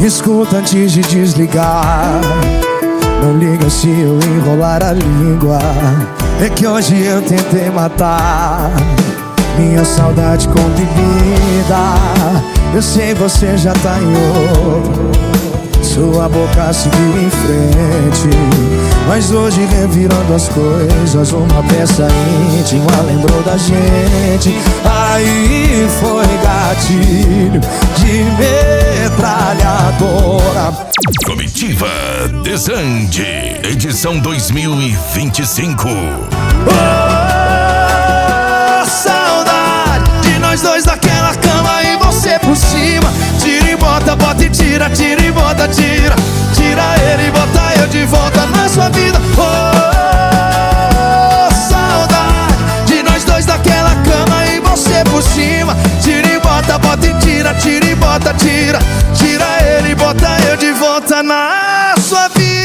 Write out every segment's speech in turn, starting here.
Escuta antes de desligar. Não liga se eu enrolar a língua. É que hoje eu tentei matar minha saudade com bebida. Eu sei você já tá em outro, sua boca seguiu em frente. Mas hoje revirando as coisas, uma peça íntima lembrou da gente. Aí foi gatilho de metralhadora. Comitiva Desande, edição 2025. Saudade de nós dois naquela cama e você por cima. Tira e bota, bota e tira, tira e bota, tira. Tira ele e bota eu de volta na sua vida. Saudade de nós dois naquela cama e você por cima. Tira e bota, bota e tira, tira e bota, tira. Tira ele e bota eu de volta na sua vida.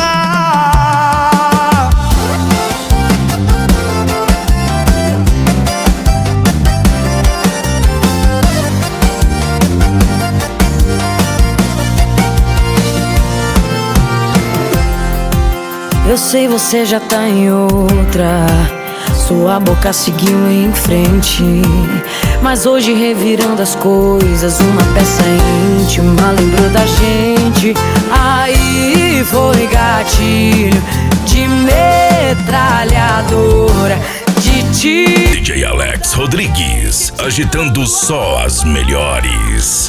Eu sei você já tá em outra, sua boca seguiu em frente. Mas hoje revirando as coisas, uma peça íntima lembrou da gente. Aí foi gatilho de metralhadora de ti. DJ Alex Rodrigues, agitando só as melhores.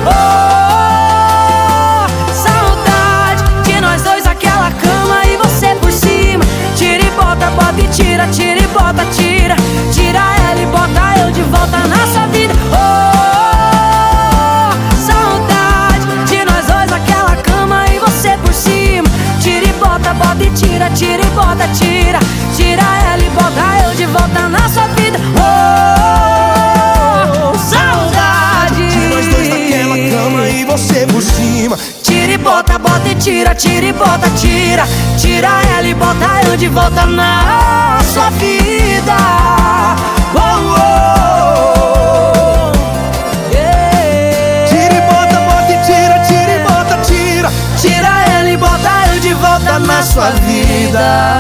Saudade de nós dois aquela cama e você por cima. Tira e bota, bota e tira, tira e bota, tira. Tira ela e bota eu de volta na sua vida. Saudade de nós dois aquela cama e você por cima. Tira e bota, bota e tira, tira e bota, tira. Tira ela e bota eu de volta na sua vida. Saudade de nós dois naquela cama e você por cima. Tira e bota, bota e tira, tira e bota, tira. Tira ela e bota eu de volta na sua vida. Yeah. Tira e bota, bota e tira, tira e bota, tira. Tira ela e bota eu de volta na sua vida.